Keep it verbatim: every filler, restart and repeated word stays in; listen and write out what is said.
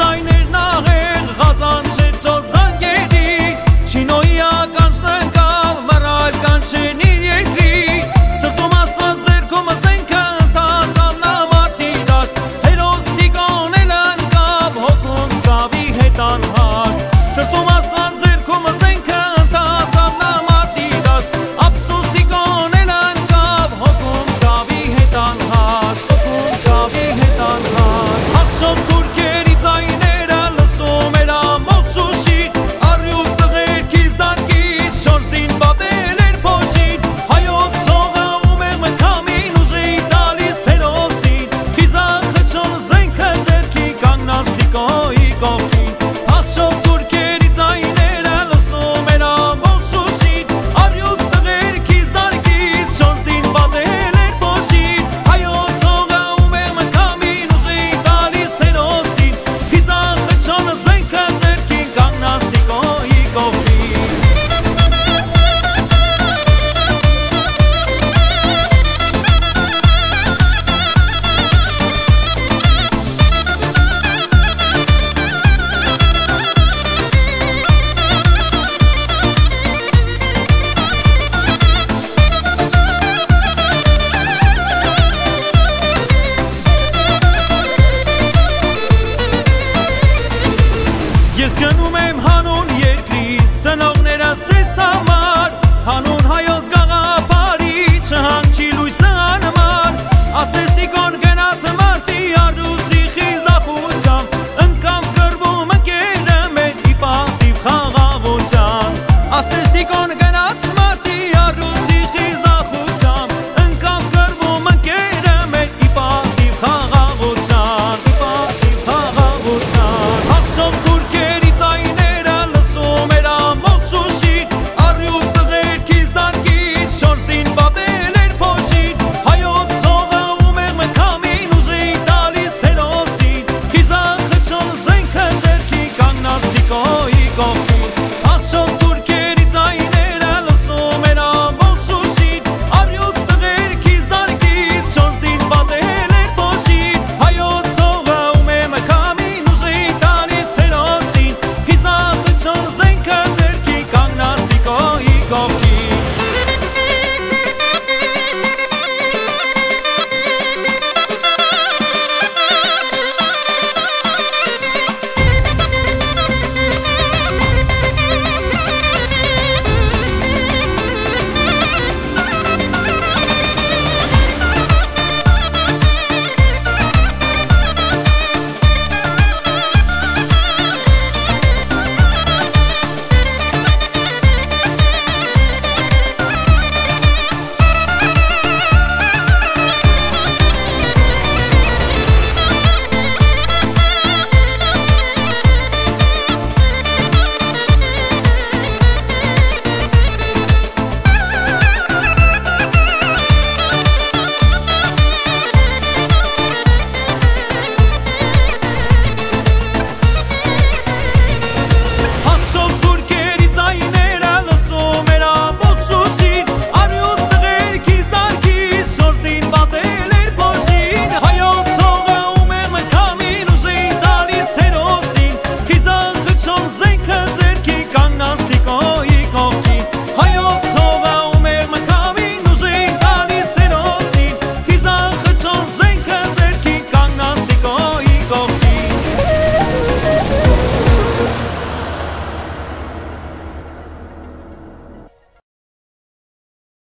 ձայներն ահեղ Ղազանցեցող զանգերի Չինոյի ականջն ընկավ մռայլ կանչեն իր երկրի Սրտում աստված ձեռքում զենքը ընթացավ նա մարտի դաշտ Հերոստիկոն էլ ընկավ հոգում ցավի հետ անհաշտ Սրտում աստված ձեռքում զենքը ընթացավ նա մարտի դաշտ Ափսոստիկոն էլ ընկավ հոգում ցավի հետ անհաշտ Հոգում ցավի հետ անհաշտ Հացով թուրքերի ձայները լսում էր ամոթ Շուշի Առյուծ տղերքից դանկից շորժդին բաբել էր փոշին Հայոց հողը ումեղ մքամին ուժեի տալիս հերոսին Խիզախ խչոն զենքը ձեռքի կանգնած Տիկոյի կողքին